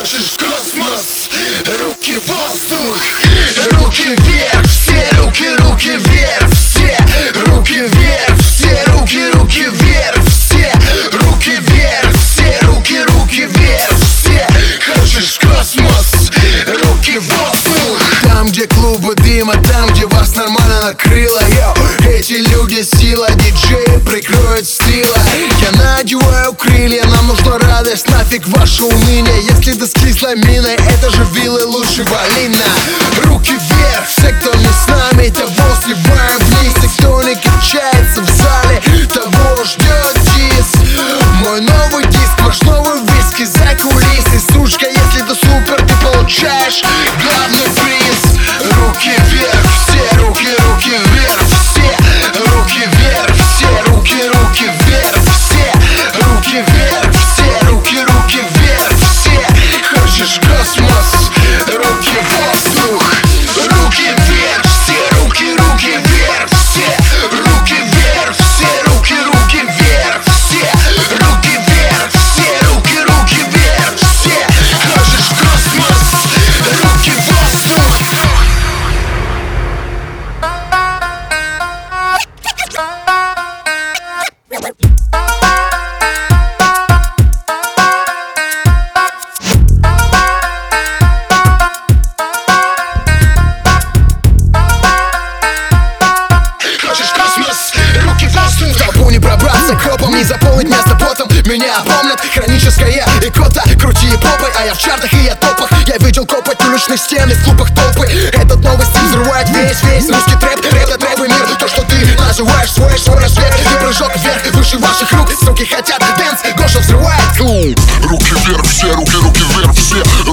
Хочешь космос? Руки в воздух, руки вверх, все руки, руки вверх, все руки вверх, все руки, руки вверх, все руки вверх, все руки, руки вверх, все. Хочешь космос? Руки в воздух. Там, где клубы дыма, там, где вас нормально накрыло, эти люди сила, диджеи прикроют стила. Я надеваю крылья, нам нужна радость, нафиг ваше уныние. Если ты с кислой миной, это же виллы лучше Валина. Руки вверх, все, кто не с нами, того сливаем вниз. И кто не качается в зале, того ждет диск. Мой новый диск, ваш новый виски за кулисы. Сучка, если ты супер, ты получаешь главный приз. Руки вверх, все руки, руки вверх, все руки вверх, все руки, руки вверх, все руки вверх, все руки, руки вверх, все. Хочешь космос? Руки в воздух, руки вверх, все руки, руки вверх, все руки вверх, все руки, руки вверх, все руки вверх, все руки, руки вверх, все. Хочешь космос? Руки в воздух. Кропом не заполнить место потом. Меня помнят хроническая икота. Крути попой, а я в чартах и я топах. Я видел копать уличных стен и в клубах толпы. Этот новый стиль взрывает весь русский трэп. Рэп, трэп и мир, то, что ты называешь свой рассвет. И прыжок вверх, выше ваших рук. Суки хотят дэнс, Гоша взрывает клуб. Руки вверх, все руки, руки вверх, все